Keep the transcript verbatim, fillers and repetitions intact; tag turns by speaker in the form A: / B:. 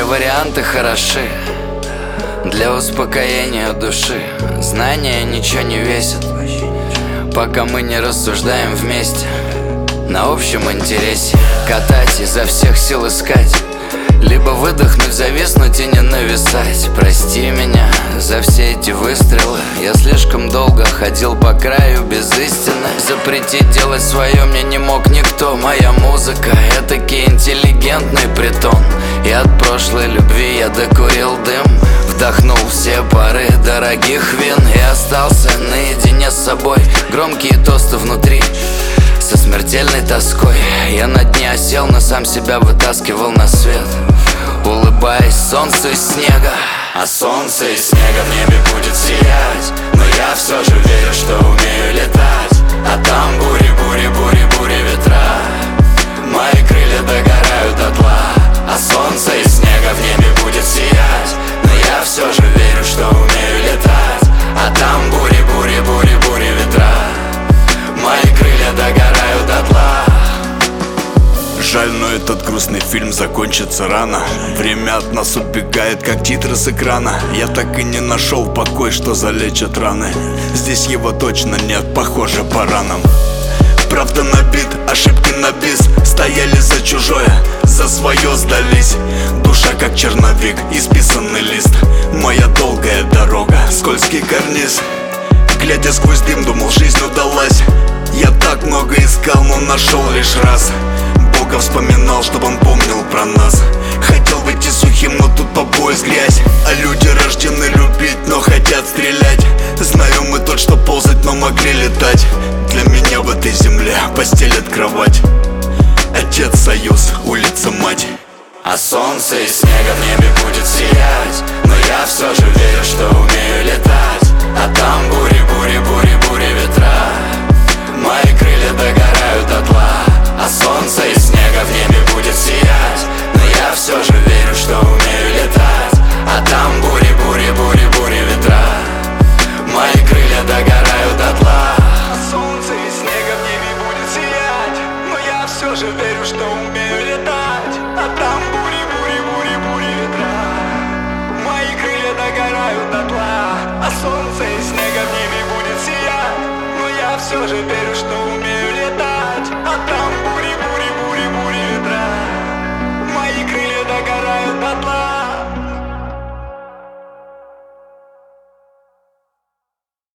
A: Все варианты хороши для успокоения души. Знания ничего не весят, пока мы не рассуждаем вместе на общем интересе. Катать, изо всех сил искать, либо выдохнуть, зависнуть и не нависать. Прости меня за все эти выстрелы. Я слишком долго ходил по краю без истины. Запретить делать свое мне не мог никто. Моя музыка — этакий интеллигентный притон. И от прошлой любви я докурил дым, вдохнул все пары дорогих вин и остался наедине с собой. Громкие тосты внутри со смертельной тоской. Я на дне осел, но сам себя вытаскивал на свет, улыбаясь солнцу из снега.
B: А солнце из снега в небе будет сиять, но я все же верю, что умею летать. А там бури, бури, бури, бури ветра, мои крылья догорают дотла. А солнце из снега в небе будет сиять, но я все же верю, что умею летать. А там бури, бури, бури, бури ветра, мои крылья догорают дотла.
C: Жаль, но этот грустный фильм закончится рано. Время от нас убегает, как титры с экрана. Я так и не нашел покой, что залечат раны. Здесь его точно нет, похоже по ранам. Правда на бит, ошибки на бис. Стояли за чужое, за свое сдались. Душа как черновик, исписанный лист. Моя долгая дорога, скользкий карниз. Глядя сквозь дым, думал, жизнь удалась. Я так много искал, но нашел лишь раз. Бога вспоминал, чтобы он помнил про нас. Хотел выйти сухим, но тут по пояс грязь. А люди рождены любить, но хотят стрелять. Знаем мы тот, что ползать, но могли летать. Для меня в этой земле постель от кровать. Отец, союз, улица, мать.
B: А солнце из снега в небе будет сиять, но я все же верю, что умею летать. А там бури, бури, бури, бури ветра, мои крылья догорают дотла. А солнце из снега в небе будет сиять, но я все же верю, что умею летать. А там бури, бури, бури, бури ветра, мои крылья догорают дотла.
D: А солнце из снега в небе будет сиять, но я все же верю, что умею летать. А там бури, бури, бури, бури ветра, мои крылья догорают дотла. А солнце из снега в небе будет сиять, но я все же верю.